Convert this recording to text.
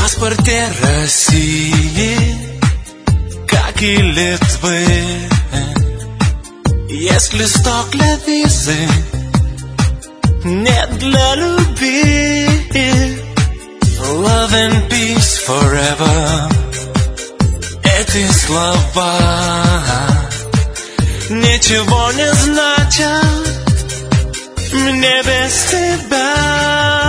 паспорте России, как и Литвы, есть листок для визы, нет для любви. Love and peace forever. Эти слова ничего не значат мне без тебя.